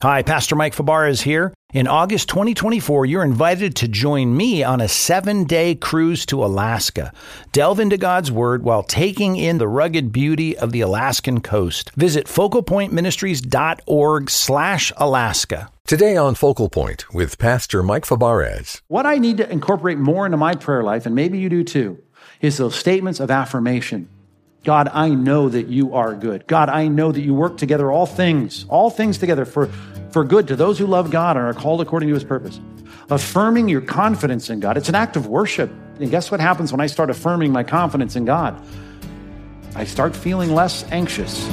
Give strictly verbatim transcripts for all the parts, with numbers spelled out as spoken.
Hi, Pastor Mike Fabarez here. In August twenty twenty-four, you're invited to join me on a seven-day cruise to Alaska. Delve into God's Word while taking in the rugged beauty of the Alaskan coast. Visit focalpointministries.org slash Alaska. Today on Focal Point with Pastor Mike Fabarez. What I need to incorporate more into my prayer life, and maybe you do too, is those statements of affirmation. God, I know that you are good. God, I know that you work together all things, all things together for, for good to those who love God and are called according to his purpose. Affirming your confidence in God. It's an act of worship. And guess what happens when I start affirming my confidence in God? I start feeling less anxious.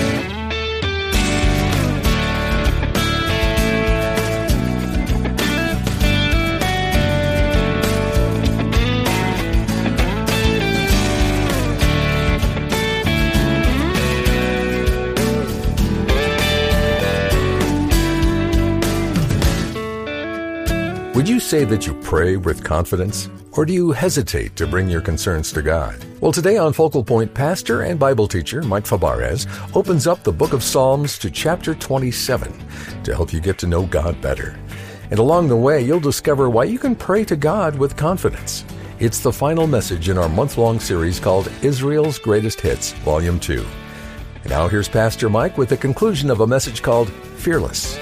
Would you say that you pray with confidence, or do you hesitate to bring your concerns to God? Well, today on Focal Point, pastor and Bible teacher Mike Fabarez opens up the book of Psalms to chapter twenty-seven to help you get to know God better. And along the way, you'll discover why you can pray to God with confidence. It's the final message in our month-long series called Israel's Greatest Hits, Volume two. And now here's Pastor Mike with the conclusion of a message called Fearless.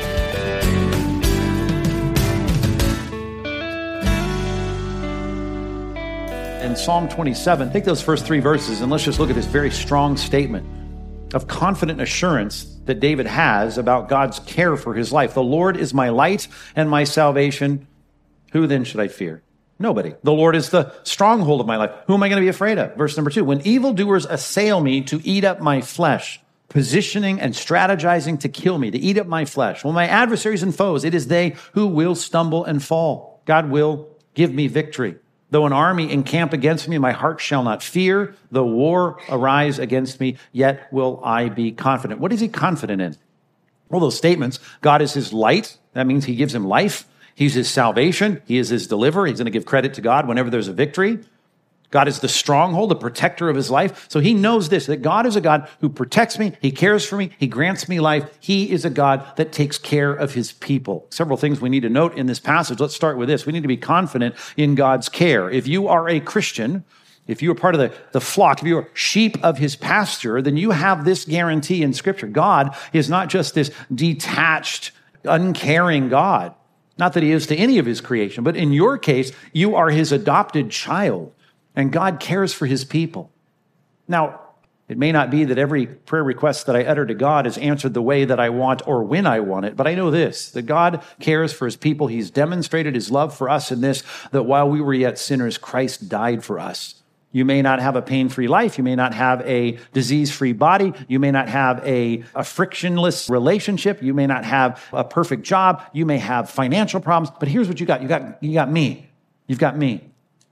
In Psalm twenty-seven, take those first three verses and let's just look at this very strong statement of confident assurance that David has about God's care for his life. The Lord is my light and my salvation. Who then should I fear? Nobody. The Lord is the stronghold of my life. Who am I going to be afraid of? Verse number two, when evildoers assail me to eat up my flesh, positioning and strategizing to kill me, to eat up my flesh. Well, my adversaries and foes, it is they who will stumble and fall. God will give me victory. Though an army encamp against me, my heart shall not fear. Though war arise against me, yet will I be confident. What is he confident in? Well, those statements, God is his light. That means he gives him life. He's his salvation. He is his deliverer. He's going to give credit to God whenever there's a victory. God is the stronghold, the protector of his life. So he knows this, that God is a God who protects me. He cares for me. He grants me life. He is a God that takes care of his people. Several things we need to note in this passage. Let's start with this. We need to be confident in God's care. If you are a Christian, if you are part of the, the flock, if you are sheep of his pasture, then you have this guarantee in Scripture. God is not just this detached, uncaring God. Not that he is to any of his creation, but in your case, you are his adopted child. And God cares for his people. Now, it may not be that every prayer request that I utter to God is answered the way that I want or when I want it, but I know this, that God cares for his people. He's demonstrated his love for us in this, that while we were yet sinners, Christ died for us. You may not have a pain-free life. You may not have a disease-free body. You may not have a, a frictionless relationship. You may not have a perfect job. You may have financial problems. But here's what you got. You got, you got me. You've got me.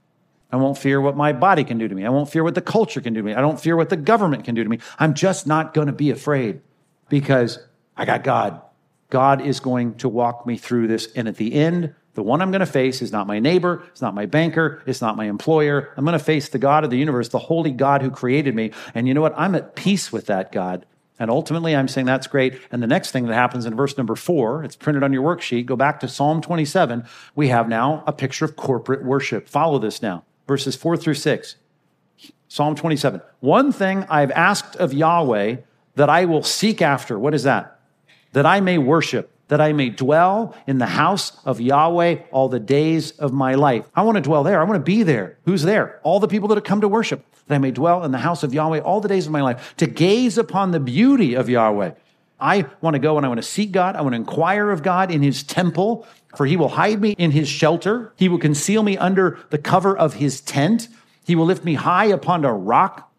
I won't fear what my body can do to me. I won't fear what the culture can do to me. I don't fear what the government can do to me. I'm just not going to be afraid because I got God. God is going to walk me through this. And at the end, the one I'm going to face is not my neighbor. It's not my banker. It's not my employer. I'm going to face the God of the universe, the holy God who created me. And you know what? I'm at peace with that God. And ultimately, I'm saying that's great. And the next thing that happens in verse number four, it's printed on your worksheet. Go back to Psalm twenty-seven. We have now a picture of corporate worship. Follow this now. Verses four through six, Psalm twenty-seven. One thing I've asked of Yahweh that I will seek after. What is that? That I may worship, that I may dwell in the house of Yahweh all the days of my life. I want to dwell there. I want to be there. Who's there? All the people that have come to worship. That I may dwell in the house of Yahweh all the days of my life, to gaze upon the beauty of Yahweh. I want to go and I want to seek God. I want to inquire of God in his temple, for he will hide me in his shelter. He will conceal me under the cover of his tent. He will lift me high upon a rock.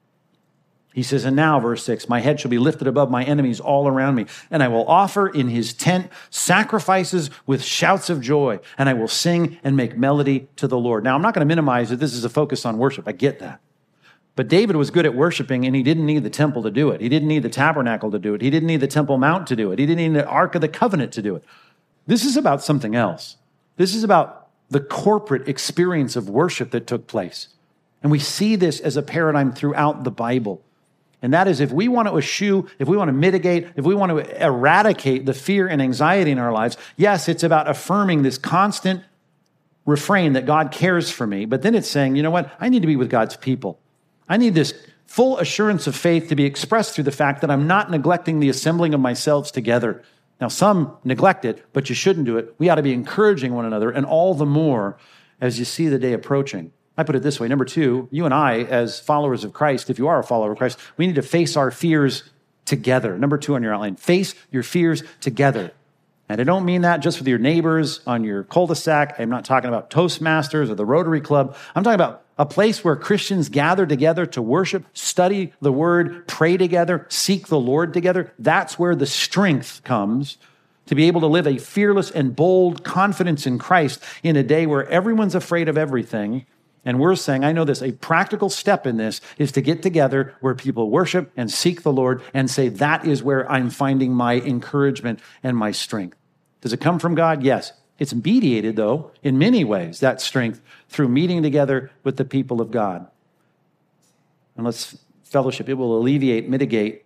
He says, and now, verse six, my head shall be lifted above my enemies all around me, and I will offer in his tent sacrifices with shouts of joy, and I will sing and make melody to the Lord. Now, I'm not going to minimize that this is a focus on worship. I get that. But David was good at worshiping, and he didn't need the temple to do it. He didn't need the tabernacle to do it. He didn't need the Temple Mount to do it. He didn't need the Ark of the Covenant to do it. This is about something else. This is about the corporate experience of worship that took place. And we see this as a paradigm throughout the Bible. And that is, if we want to eschew, if we want to mitigate, if we want to eradicate the fear and anxiety in our lives, yes, it's about affirming this constant refrain that God cares for me. But then it's saying, you know what? I need to be with God's people. I need this full assurance of faith to be expressed through the fact that I'm not neglecting the assembling of myself together. Now, some neglect it, but you shouldn't do it. We ought to be encouraging one another, and all the more as you see the day approaching. I put it this way. Number two, you and I, as followers of Christ, if you are a follower of Christ, we need to face our fears together. Number two on your outline, face your fears together. And I don't mean that just with your neighbors on your cul-de-sac. I'm not talking about Toastmasters or the Rotary Club. I'm talking about a place where Christians gather together to worship, study the word, pray together, seek the Lord together. That's where the strength comes to be able to live a fearless and bold confidence in Christ in a day where everyone's afraid of everything. And we're saying, I know this, a practical step in this is to get together where people worship and seek the Lord and say, that is where I'm finding my encouragement and my strength. Does it come from God? Yes. It's mediated, though, in many ways, that strength, through meeting together with the people of God. And let's fellowship. It will alleviate, mitigate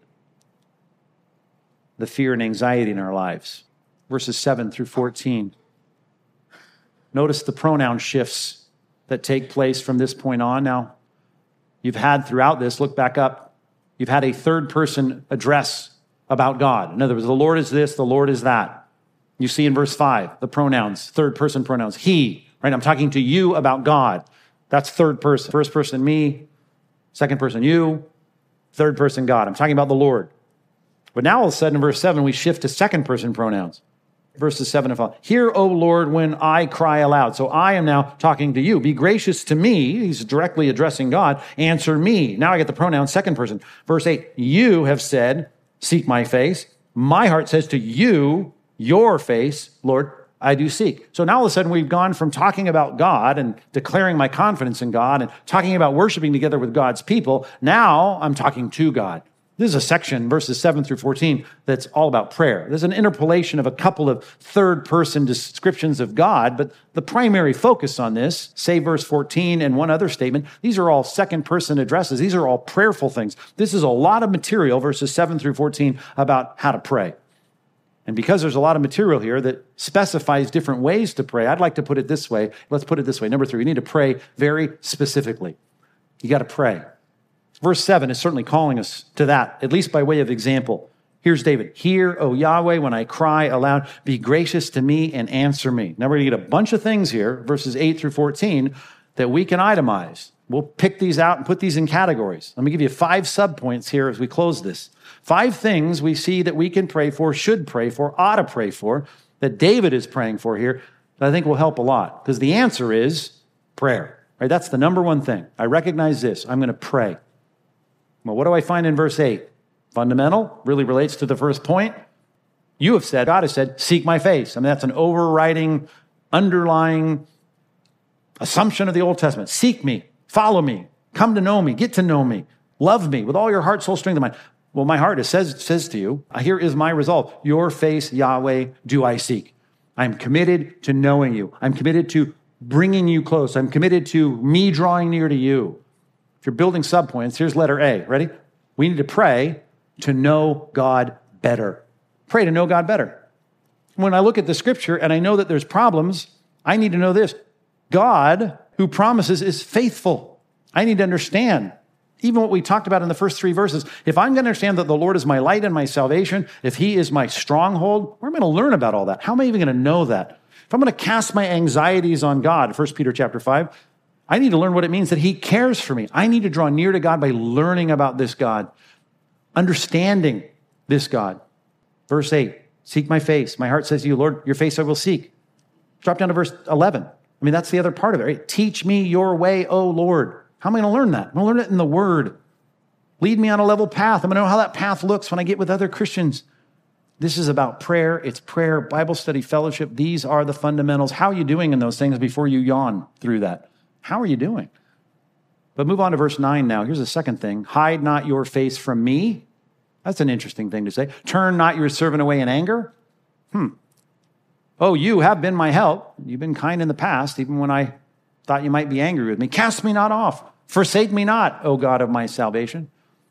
the fear and anxiety in our lives. Verses seven through fourteen. Notice the pronoun shifts that take place from this point on. Now, you've had throughout this, look back up, you've had a third person address about God. In other words, the Lord is this, the Lord is that. You see in verse five, the pronouns, third person pronouns. He, right? I'm talking to you about God. That's third person. First person, me. Second person, you. Third person, God. I'm talking about the Lord. But now all of a sudden in verse seven, we shift to second person pronouns. Verses seven and following. Hear, O Lord, when I cry aloud. So I am now talking to you. Be gracious to me. He's directly addressing God. Answer me. Now I get the pronoun second person. Verse eight. You have said, seek my face. My heart says to you, your face, Lord, I do seek. So now all of a sudden we've gone from talking about God and declaring my confidence in God and talking about worshiping together with God's people. Now I'm talking to God. This is a section, verses seven through fourteen, that's all about prayer. There's an interpolation of a couple of third-person descriptions of God, but the primary focus on this, say verse fourteen and one other statement, these are all second-person addresses. These are all prayerful things. This is a lot of material, verses seven through fourteen, about how to pray. And because there's a lot of material here that specifies different ways to pray, I'd like to put it this way. Let's put it this way. Number three, we need to pray very specifically. You got to pray. Verse seven is certainly calling us to that, at least by way of example. Here's David. Hear, O Yahweh, when I cry aloud, be gracious to me and answer me. Now we're going to get a bunch of things here, verses eight through fourteen, that we can itemize. We'll pick these out and put these in categories. Let me give you five subpoints here as we close this. Five things we see that we can pray for, should pray for, ought to pray for, that David is praying for here, that I think will help a lot. Because the answer is prayer. Right? That's the number one thing. I recognize this. I'm going to pray. Well, what do I find in verse eight? Fundamental, really relates to the first point. You have said, God has said, seek my face. I mean, that's an overriding, underlying assumption of the Old Testament. Seek me, follow me, come to know me, get to know me, love me with all your heart, soul, strength, and mind. Well, my heart, it says, says to you, here is my resolve. Your face, Yahweh, do I seek. I'm committed to knowing you. I'm committed to bringing you close. I'm committed to me drawing near to you. If you're building subpoints, here's letter A. Ready? We need to pray to know God better. Pray to know God better. When I look at the scripture and I know that there's problems, I need to know this. God, who promises, is faithful. I need to understand even what we talked about in the first three verses. If I'm going to understand that the Lord is my light and my salvation, if he is my stronghold, where am I going to learn about all that? How am I even going to know that? If I'm going to cast my anxieties on God, First Peter chapter five, I need to learn what it means that he cares for me. I need to draw near to God by learning about this God, understanding this God. Verse eight, seek my face. My heart says to you, Lord, your face I will seek. Drop down to verse eleven. I mean, that's the other part of it, right? Teach me your way, O Lord. How am I going to learn that? I'm going to learn it in the Word. Lead me on a level path. I'm going to know how that path looks when I get with other Christians. This is about prayer. It's prayer, Bible study, fellowship. These are the fundamentals. How are you doing in those things before you yawn through that? How are you doing? But move on to verse nine now. Here's the second thing. Hide not your face from me. That's an interesting thing to say. Turn not your servant away in anger. Hmm. Oh, you have been my help. You've been kind in the past, even when I thought you might be angry with me. Cast me not off. Forsake me not, O God of my salvation.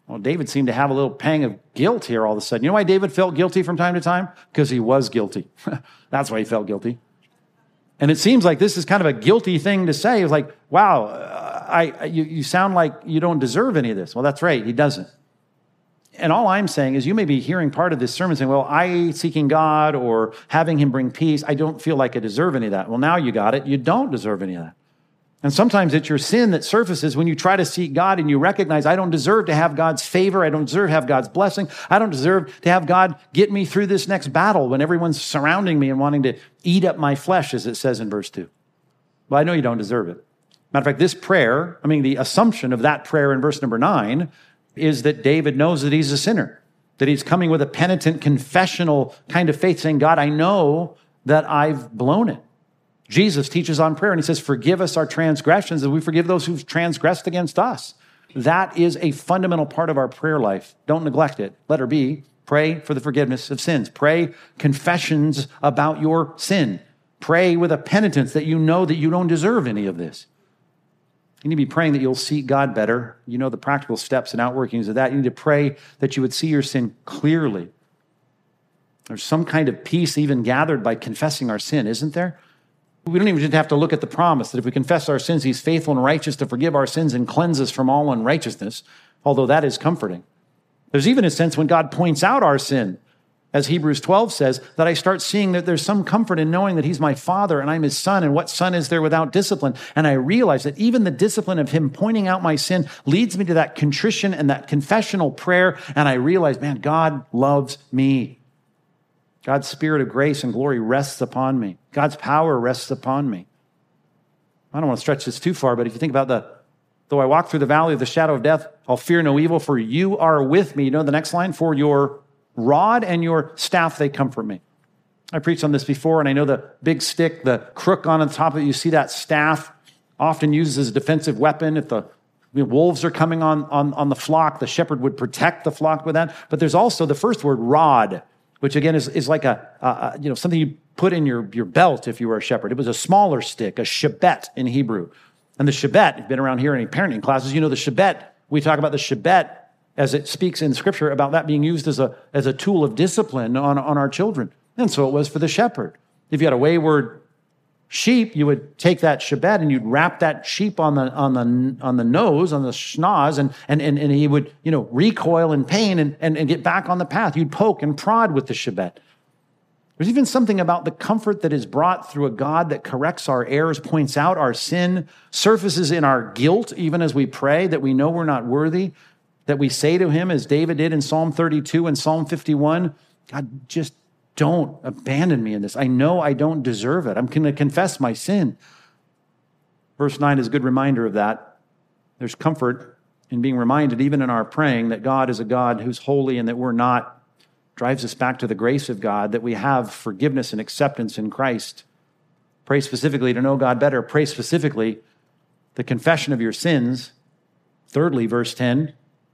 Well, David seemed to have a little pang of guilt here all of a sudden. You know why David felt guilty from time to time? Because he was guilty. That's why he felt guilty. And it seems like this is kind of a guilty thing to say. It's like, wow, uh, I, you, you sound like you don't deserve any of this. Well, that's right. He doesn't. And all I'm saying is you may be hearing part of this sermon saying, well, I seeking God or having him bring peace, I don't feel like I deserve any of that. Well, now you got it. You don't deserve any of that. And sometimes it's your sin that surfaces when you try to seek God and you recognize, I don't deserve to have God's favor. I don't deserve to have God's blessing. I don't deserve to have God get me through this next battle when everyone's surrounding me and wanting to eat up my flesh, as it says in verse two. Well, I know you don't deserve it. Matter of fact, this prayer, I mean, the assumption of that prayer in verse number nine is that David knows that he's a sinner, that he's coming with a penitent, confessional kind of faith, saying, God, I know that I've blown it. Jesus teaches on prayer, and he says, forgive us our transgressions, and we forgive those who've transgressed against us. That is a fundamental part of our prayer life. Don't neglect it. Letter B, pray for the forgiveness of sins. Pray confessions about your sin. Pray with a penitence that you know that you don't deserve any of this. You need to be praying that you'll seek God better. You know the practical steps and outworkings of that. You need to pray that you would see your sin clearly. There's some kind of peace even gathered by confessing our sin, isn't there? We don't even just have to look at the promise that if we confess our sins, he's faithful and righteous to forgive our sins and cleanse us from all unrighteousness, although that is comforting. There's even a sense when God points out our sin, as Hebrews twelve says, that I start seeing that there's some comfort in knowing that he's my father and I'm his son, and what son is there without discipline? And I realize that even the discipline of him pointing out my sin leads me to that contrition and that confessional prayer, and I realize, man, God loves me. God's spirit of grace and glory rests upon me. God's power rests upon me. I don't want to stretch this too far, but if you think about the, though I walk through the valley of the shadow of death, I'll fear no evil, for you are with me. You know the next line? For your rod and your staff, they comfort me. I preached on this before, and I know the big stick, the crook on the top of it, you see that staff often used as a defensive weapon. If the I mean, wolves are coming on, on, on the flock, the shepherd would protect the flock with that. But there's also the first word, rod, which again is, is like a, a, you know, something you put in your, your belt if you were a shepherd. It was a smaller stick, a shebet in Hebrew. And the shebet, if you've been around here in any parenting classes, you know the shebet, we talk about the shebet as it speaks in Scripture about that being used as a, as a tool of discipline on, on our children. And so it was for the shepherd. If you had a wayward sheep, you would take that shebet and you'd wrap that sheep on the on the on the nose, on the schnoz, and and and, and he would, you know, recoil in pain and, and, and get back on the path. You'd poke and prod with the shebet. There's even something about the comfort that is brought through a God that corrects our errors, points out our sin, surfaces in our guilt, even as we pray, that we know we're not worthy, that we say to him, as David did in Psalm thirty-two and Psalm fifty-one, God, just don't abandon me in this. I know I don't deserve it. I'm going to confess my sin. Verse nine is a good reminder of that. There's comfort in being reminded, even in our praying, that God is a God who's holy and that we're not. Drives us back to the grace of God, that we have forgiveness and acceptance in Christ. Pray specifically to know God better. Pray specifically the confession of your sins. Thirdly, verse ten,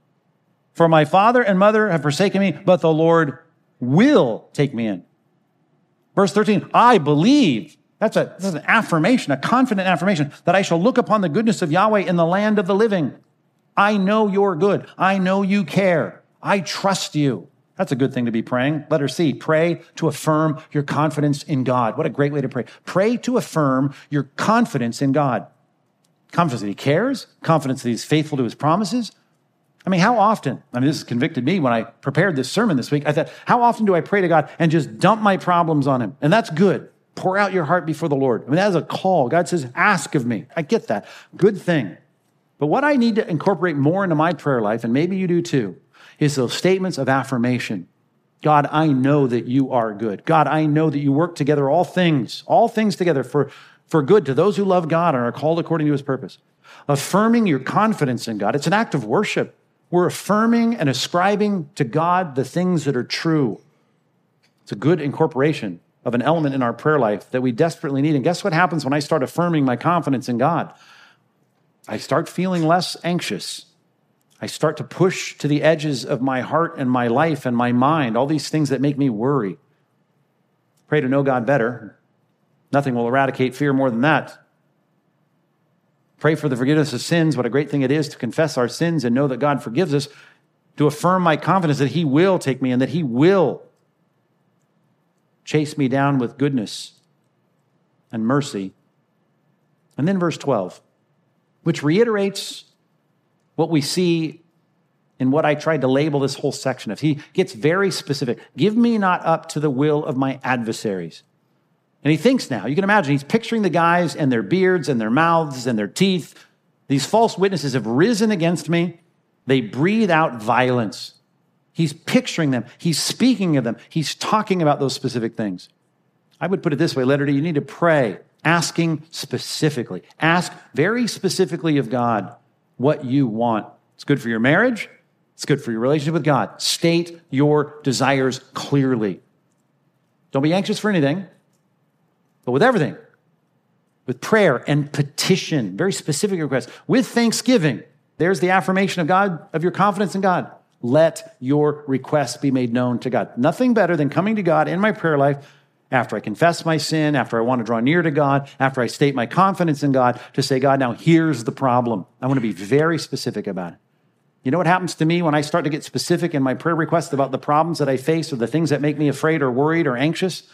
for my father and mother have forsaken me, but the Lord will take me in. Verse thirteen, I believe. That's, a, that's an affirmation, a confident affirmation, that I shall look upon the goodness of Yahweh in the land of the living. I know you're good. I know you care. I trust you. That's a good thing to be praying. Letter C, pray to affirm your confidence in God. What a great way to pray. Pray to affirm your confidence in God. Confidence that he cares, confidence that he's faithful to his promises. I mean, how often, I mean, this has convicted me when I prepared this sermon this week. I thought, how often do I pray to God and just dump my problems on him? And that's good. Pour out your heart before the Lord. I mean, that is a call. God says, ask of me. I get that. Good thing. But what I need to incorporate more into my prayer life, and maybe you do too, is those statements of affirmation. God, I know that you are good. God, I know that you work together all things, all things together for, for good to those who love God and are called according to his purpose. Affirming your confidence in God. It's an act of worship. We're affirming and ascribing to God the things that are true. It's a good incorporation of an element in our prayer life that we desperately need. And guess what happens when I start affirming my confidence in God? I start feeling less anxious. I start to push to the edges of my heart and my life and my mind, all these things that make me worry. Pray to know God better. Nothing will eradicate fear more than that. Pray for the forgiveness of sins. What a great thing it is to confess our sins and know that God forgives us. to affirm my confidence that he will take me and that he will chase me down with goodness and mercy. And then verse twelve, which reiterates what we see in what I tried to label this whole section of. He gets very specific. Give me not up to the will of my adversaries. And he thinks now, you can imagine, he's picturing the guys and their beards and their mouths and their teeth. These false witnesses have risen against me. They breathe out violence. He's picturing them. He's speaking of them. He's talking about those specific things. I would put it this way, letter D, you need to pray, asking specifically. Ask very specifically of God what you want. It's good for your marriage. It's good for your relationship with God. State your desires clearly. Don't be anxious for anything, but with everything, with prayer and petition, very specific requests, with thanksgiving. There's the affirmation of God, of your confidence in God. Let your requests be made known to God. Nothing better than coming to God in my prayer life after I confess my sin, after I want to draw near to God, after I state my confidence in God, to say, God, now here's the problem. I want to be very specific about it. You know what happens to me when I start to get specific in my prayer requests about the problems that I face or the things that make me afraid or worried or anxious?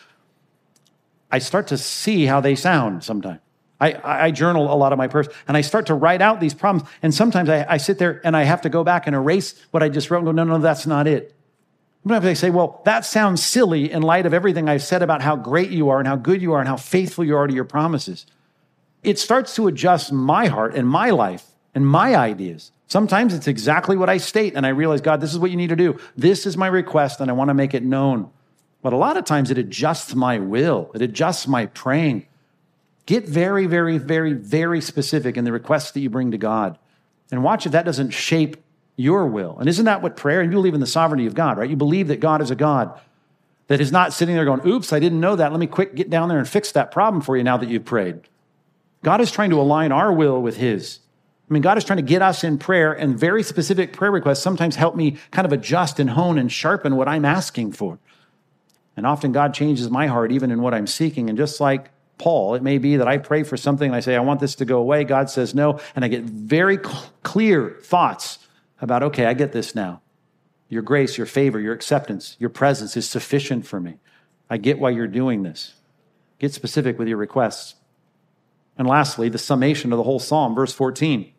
I start to see how they sound sometimes. I, I journal a lot of my prayers, and I start to write out these problems, and sometimes I, I sit there and I have to go back and erase what I just wrote and go, no, no, that's not it. Sometimes I say, well, that sounds silly in light of everything I've said about how great you are and how good you are and how faithful you are to your promises. It starts to adjust my heart and my life and my ideas. Sometimes it's exactly what I state, and I realize, God, this is what you need to do. This is my request, and I want to make it known. But a lot of times it adjusts my will. It adjusts my praying. Get very, very, very, very specific in the requests that you bring to God. And watch if that doesn't shape your will. And isn't that what prayer, and you believe in the sovereignty of God, right? You believe that God is a God that is not sitting there going, oops, I didn't know that. Let me quick get down there and fix that problem for you now that you've prayed. God is trying to align our will with his. I mean, God is trying to get us in prayer, and very specific prayer requests sometimes help me kind of adjust and hone and sharpen what I'm asking for. And often God changes my heart even in what I'm seeking. And just like Paul, it may be that I pray for something and I say, I want this to go away. God says no. And I get very cl- clear thoughts about, okay, I get this now. Your grace, your favor, your acceptance, your presence is sufficient for me. I get why you're doing this. Get specific with your requests. And lastly, the summation of the whole psalm, verse fourteen.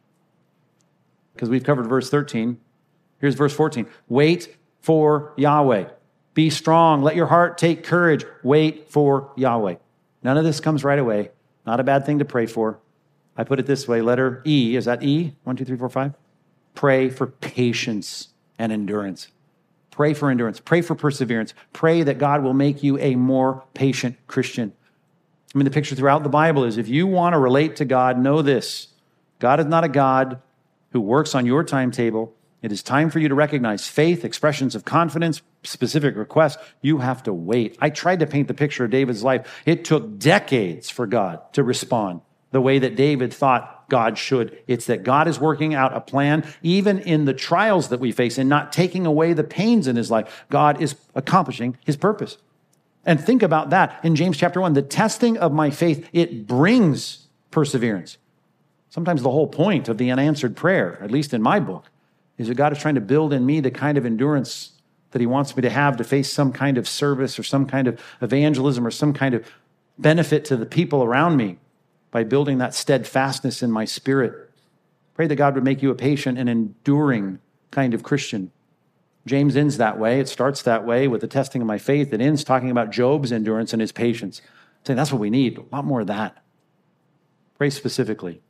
Because we've covered verse thirteen. Here's verse fourteen. Wait for Yahweh. Be strong. Let your heart take courage. Wait for Yahweh. None of this comes right away. Not a bad thing to pray for. I put it this way. Letter E. Is that E? One, two, three, four, five. Pray for patience and endurance. Pray for endurance. Pray for perseverance. Pray that God will make you a more patient Christian. I mean, the picture throughout the Bible is if you want to relate to God, know this. God is not a God who works on your timetable. It is time for you to recognize faith, expressions of confidence, specific requests. You have to wait. I tried to paint the picture of David's life. It took decades for God to respond the way that David thought God should. It's that God is working out a plan, even in the trials that we face, and not taking away the pains in his life. God is accomplishing his purpose. And think about that in James chapter one. The testing of my faith, it brings perseverance. Sometimes the whole point of the unanswered prayer, at least in my book, is that God is trying to build in me the kind of endurance that he wants me to have to face some kind of service or some kind of evangelism or some kind of benefit to the people around me by building that steadfastness in my spirit. Pray that God would make you a patient and enduring kind of Christian. James ends that way. It starts that way with the testing of my faith. It ends talking about Job's endurance and his patience. Saying that's what we need, a lot more of that. Pray specifically.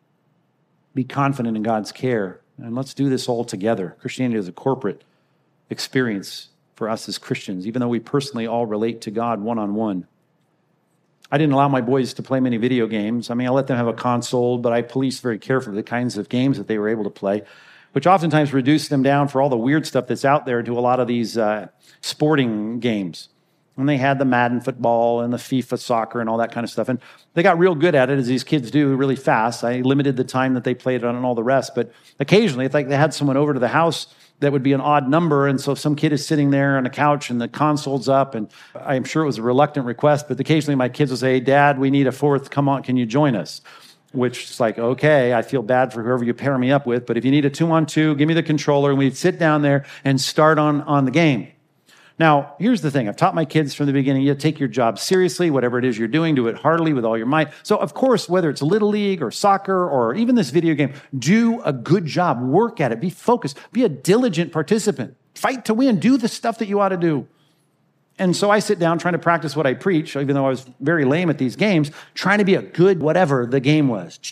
Be confident in God's care. And let's do this all together. Christianity is a corporate experience for us as Christians, even though we personally all relate to God one-on-one. I didn't allow my boys to play many video games. I mean, I let them have a console, but I policed very carefully the kinds of games that they were able to play, which oftentimes reduced them down for all the weird stuff that's out there to a lot of these uh, sporting games. And they had the Madden football and the FIFA soccer and all that kind of stuff. And they got real good at it, as these kids do, really fast. I limited the time that they played on and all the rest. But occasionally, it's like they had someone over to the house that would be an odd number. And so if some kid is sitting there on a couch and the console's up, and I'm sure it was a reluctant request, but occasionally my kids would say, Dad, we need a fourth. Come on, can you join us? which is like, okay, I feel bad for whoever you pair me up with, but if you need a two-on-two, give me the controller, and we'd sit down there and start on, on the game. Now, here's the thing. I've taught my kids from the beginning, you take your job seriously, whatever it is you're doing, do it heartily with all your might. So, of course, whether it's Little League or soccer or even this video game, do a good job, work at it, be focused, be a diligent participant, fight to win, do the stuff that you ought to do. And so I sit down trying to practice what I preach, even though I was very lame at these games, trying to be a good whatever the game was.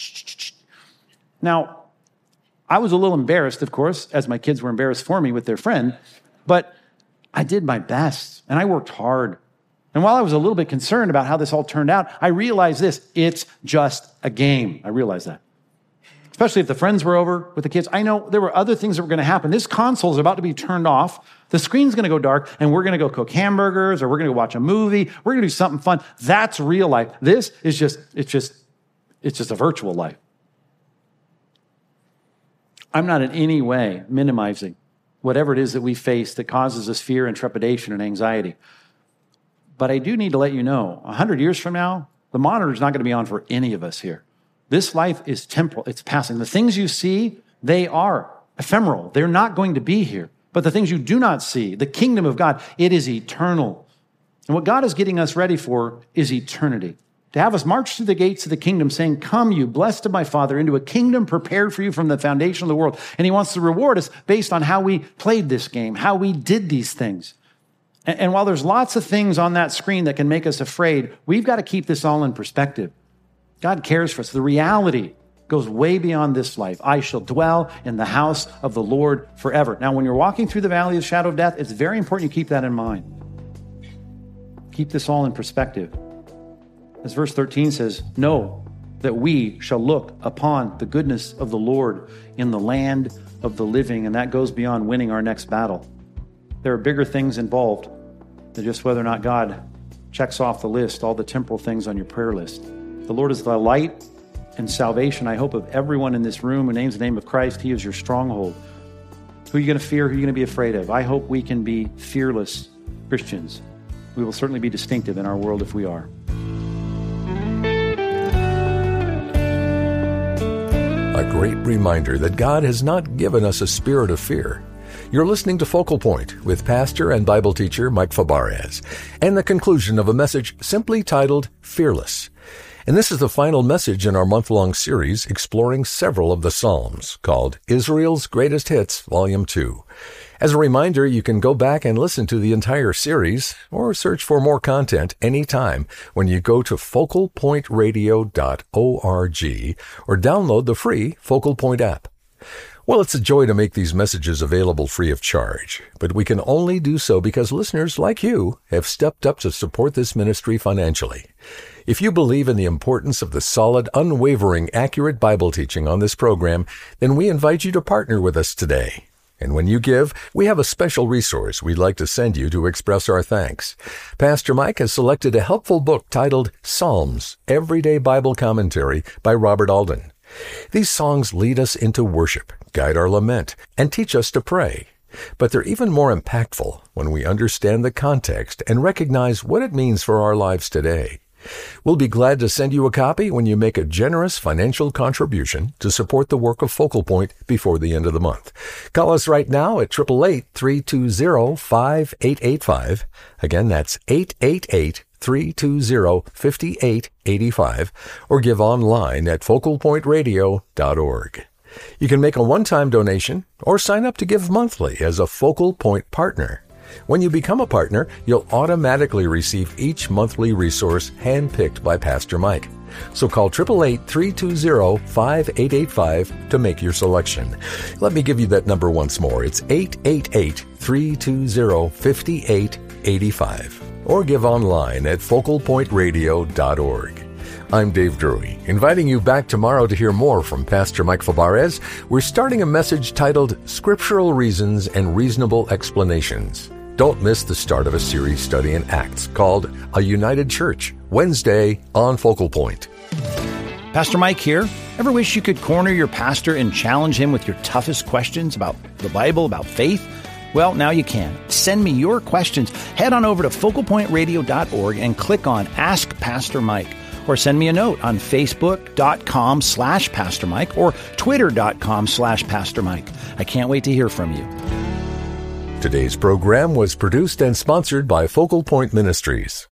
Now, I was a little embarrassed, of course, as my kids were embarrassed for me with their friend, but I did my best, and I worked hard. And while I was a little bit concerned about how this all turned out, I realized this, it's just a game. I realized that. Especially if the friends were over with the kids. I know there were other things that were going to happen. This console is about to be turned off. The screen's going to go dark, and we're going to go cook hamburgers, or we're going to go watch a movie. We're going to do something fun. That's real life. This is just, it's just, it's just a virtual life. I'm not in any way minimizing whatever it is that we face that causes us fear and trepidation and anxiety. But I do need to let you know, a hundred years from now, the monitor's not going to be on for any of us here. This life is temporal. It's passing. The things you see, they are ephemeral. They're not going to be here. But the things you do not see, the kingdom of God, it is eternal. And what God is getting us ready for is eternity. To have us march through the gates of the kingdom saying, come you, blessed of my Father, into a kingdom prepared for you from the foundation of the world. And he wants to reward us based on how we played this game, how we did these things. And, and while there's lots of things on that screen that can make us afraid, we've got to keep this all in perspective. God cares for us. The reality goes way beyond this life. I shall dwell in the house of the Lord forever. Now, when you're walking through the valley of the shadow of death, it's very important you keep that in mind. Keep this all in perspective. As verse thirteen says, know that we shall look upon the goodness of the Lord in the land of the living, and that goes beyond winning our next battle. There are bigger things involved than just whether or not God checks off the list, all the temporal things on your prayer list. The Lord is the light and salvation, I hope, of everyone in this room who names the name of Christ. He is your stronghold. Who are you going to fear? Who are you going to be afraid of? I hope we can be fearless Christians. We will certainly be distinctive in our world if we are. A great reminder that God has not given us a spirit of fear. You're listening to Focal Point with pastor and Bible teacher Mike Fabarez, and the conclusion of a message simply titled Fearless. And this is the final message in our month-long series exploring several of the Psalms called Israel's Greatest Hits, Volume two. As a reminder, you can go back and listen to the entire series or search for more content anytime when you go to focal point radio dot org or download the free Focal Point app. Well, it's a joy to make these messages available free of charge, but we can only do so because listeners like you have stepped up to support this ministry financially. If you believe in the importance of the solid, unwavering, accurate Bible teaching on this program, then we invite you to partner with us today. And when you give, we have a special resource we'd like to send you to express our thanks. Pastor Mike has selected a helpful book titled Psalms, Everyday Bible Commentary by Robert Alden. These songs lead us into worship, guide our lament, and teach us to pray. But they're even more impactful when we understand the context and recognize what it means for our lives today. We'll be glad to send you a copy when you make a generous financial contribution to support the work of Focal Point before the end of the month. Call us right now at eight eight eight, three two zero, five eight eight five. Again, that's eight eight eight, three two zero, five eight eight five, or give online at focal point radio dot org. You can make a one-time donation or sign up to give monthly as a Focal Point partner. When you become a partner, you'll automatically receive each monthly resource handpicked by Pastor Mike. So call eight eight eight, three two zero, five eight eight five to make your selection. Let me give you that number once more. It's eight eight eight, three two zero, five eight eight five. Or give online at focal point radio dot org. I'm Dave Drury, inviting you back tomorrow to hear more from Pastor Mike Fabarez. We're starting a message titled Scriptural Reasons and Reasonable Explanations. Don't miss the start of a series study in Acts called A United Church, Wednesday on Focal Point. Pastor Mike here. Ever wish you could corner your pastor and challenge him with your toughest questions about the Bible, about faith? Well, now you can. Send me your questions. Head on over to focal point radio dot org and click on Ask Pastor Mike. or send me a note on facebook.com slash Pastor Mike or twitter.com slash Pastor Mike. I can't wait to hear from you. Today's program was produced and sponsored by Focal Point Ministries.